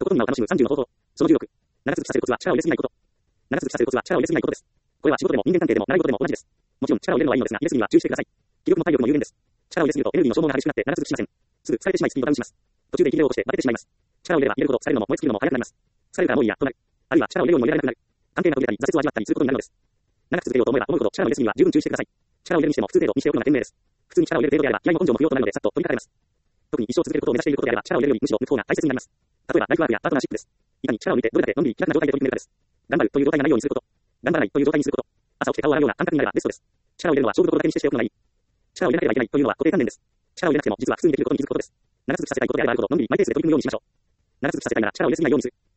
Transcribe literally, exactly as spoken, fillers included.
ことんなを楽しむさんじゅうの方法。そのじゅうろく。長続きさせるコツは力を入れすぎないこと。長続きさせるコツは力を入れすぎないことです。これは仕事でも人間関係でも習い事でも同じです。もちろん力を入れるのはいいのですが、入れすぎには注意してください。気力も体力も有限です。力を入れすぎるとエネルギーの消耗が激しくなって長続きしません。すぐ疲れてしまいスピードダウンします。途中で息切れを起こしてバテてしまいます。力を入れれば入れるほど疲れるのも燃え尽きるのも早くなります。疲れるからもういいやとなる。あるいは力を入れるようにも入れられなくなる。関係が途切れたり挫折を味わったりすることになるのです。長く続けようと思えば思うほど力を入れすぎには十分注意してください。力を入れるにしても普通程度にしておくのが賢明です。普通に力を入れる程度であれば気合も根性も不要となるのでさっと取り掛かれます。特に一生続けることを目指していることであれば力を入れるよりむしろ抜く方が大切になります。例えばライフワークやパートナーシップです。いかに力を抜いてどれだけのんびり気楽な状態で取り組めるかです。頑張るという状態がないようにすること。頑張らないという状態にすること。朝起きて顔を洗うような感覚になればベストです。力を入れるのは勝負どころだけにしてしておくのがいい。力を入れなければいけないというのは固定観念です。力を入れなくても実は普通にできることに気づくことです。長続きさせたいことであればあるほどのんびりマイペースで取り組むようにしましょう。長続きさせたいなら力を入れすぎないようにする。